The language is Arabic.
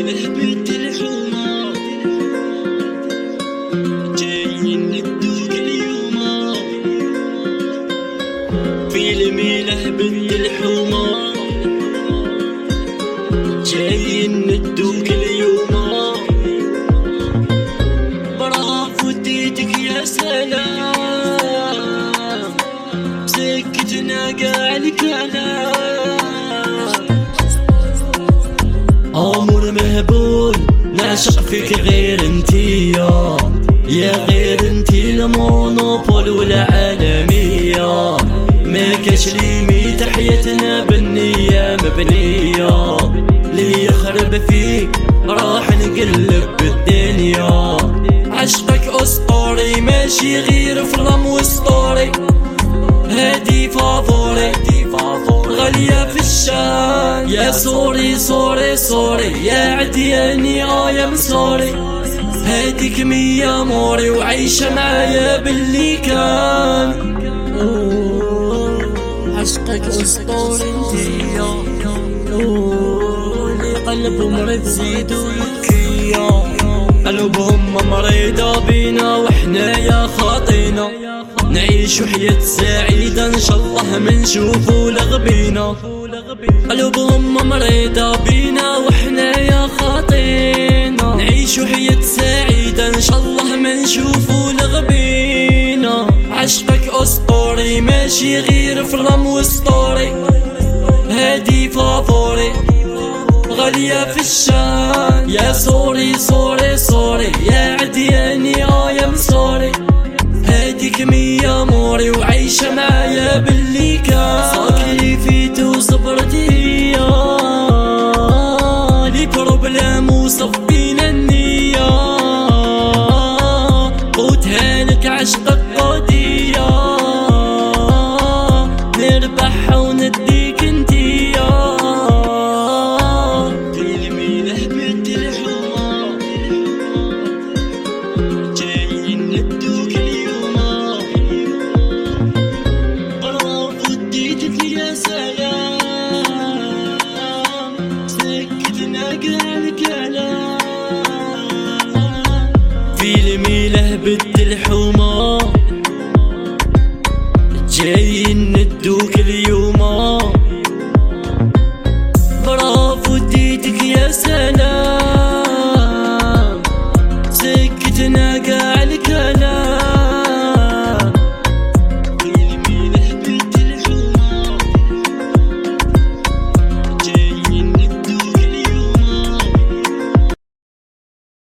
الميله بنت الحومه جايين ندوك اليوم. في الميله بنت الحومه جايين ندوك اليوم. برافو اديتك يا سلام سكتنا قاع الكلام. امور مهبول نعشق فيك غير انتي يا غير انتي المونوبول والعالمية. ما كاش ليميت حياتنا بالنية مبنية. لي يخرب فيك راح نقلب بالدنيا. عشقك اسطوري ماشي غير فيلم واسطوري. هادي فافوري غالية في الشان. يا سوري سوري سوري يا عدياني ام سوري. هاديك مية موري وعايشة معايا باللي كان. عشقك اسطوري انتيا لي قلب مريض زيدو يبكيا. قلوبهم مريضة بينا وحنايا خاطينا. نعيشو حياة سعيدة ان شاء الله منشوفو لغبينا. قلوبهم مريضة بينا وحنايا خاطينا. نعيشو حياة سعيدة ان شاء الله منشوفو لغبينا. عشقك اسطوري ماشي غير فيلم واسطوري. هادي فافوري غالية في الشان. يا سوري سوري سوري يا عدياني ام سوري. هاديك مية موري وعايشة معايا باللي كان. صاكي فيتو صبرتي لي بروبلام وصفينا النية. قوتها لك عشقك قضية نربح ونديك انتيا. في الميله بنت الحومه جايين ندوك اليوم. برافو اديتك يا سلام